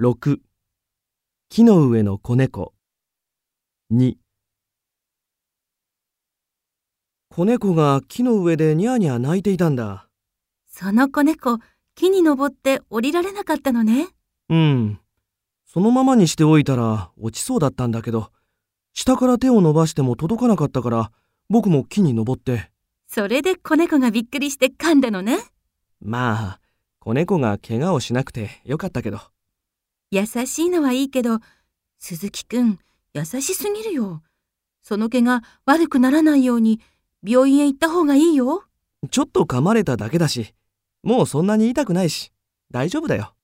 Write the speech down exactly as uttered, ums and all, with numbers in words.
ろく、木の上の子猫。に、子猫が木の上でニャーニャー泣いていたんだ。 その子猫、木に登って降りられなかったのね。 うん。そのままにしておいたら落ちそうだったんだけど、下から手を伸ばしても届かなかったから、僕も木に登って。 それで子猫がびっくりして噛んだのね。 まあ、子猫が怪我をしなくてよかったけど。 優しいのはいいけど、鈴木くん、優しすぎるよ。その毛が悪くならないように病院へ行った方がいいよ。 ちょっと噛まれただけだし、もうそんなに痛くないし、大丈夫だよ。